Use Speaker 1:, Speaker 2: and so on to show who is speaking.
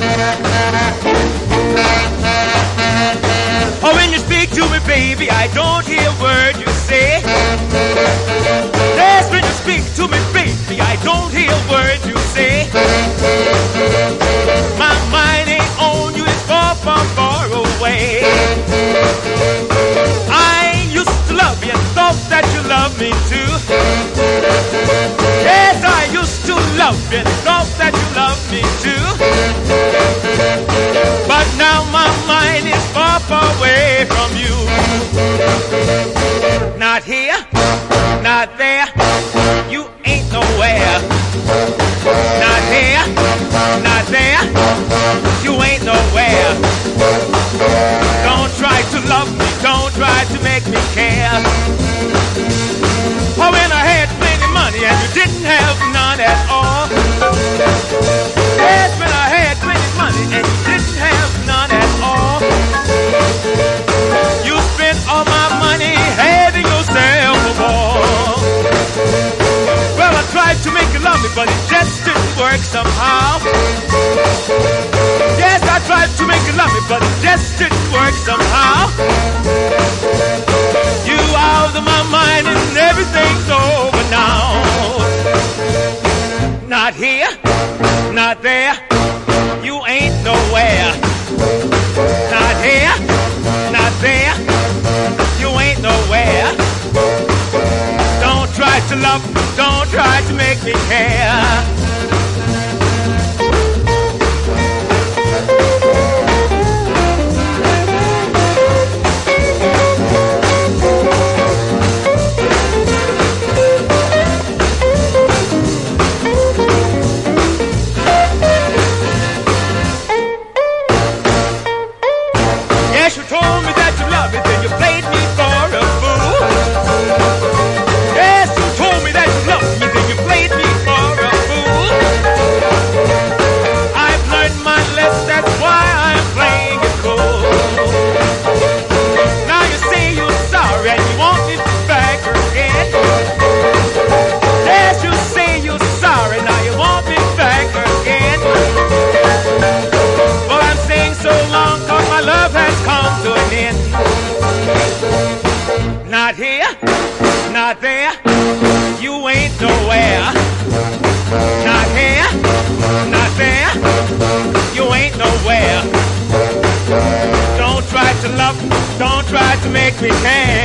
Speaker 1: Oh, when you speak to me, baby, I don't hear a word you say. Yes, when you speak to me, baby, I don't hear a word you say. My mind ain't on you, it's far, far, far away. I used to love you and thought that you loved me too. Yes, I used to love you and thought that you loved me too. But now my mind is far, far away from you. Not here, not there, you ain't nowhere. Not here, not there, you ain't nowhere. Don't try to love me, don't try to make me care. Oh, when I had plenty money and you didn't have none at all. Yes, when I had plenty money and you didn't have none at all. You spent all my money having yourself a ball. Well, I tried to make you love me, but it just didn't work somehow. Yes, I tried to make you love me, but it just didn't work somehow. You out of my mind and everything's over now. Not here, not there, you ain't nowhere. Not here, not there, you ain't nowhere. Don't try to love me, don't try to make me care. Yes, you told me that you love me, then you played me for a fool. Yes, you told me that you love me, then you played me for a fool. I've learned my lesson, that's why I'm playing it cool. Now you say you're sorry and you want me back again. Yes, you say you're sorry, now you want me back again. Well, I'm staying so long, cause my love has come to an end. Not here, not there, you ain't nowhere. Not here, not there, you ain't nowhere. Don't try to love me, don't try to make me care.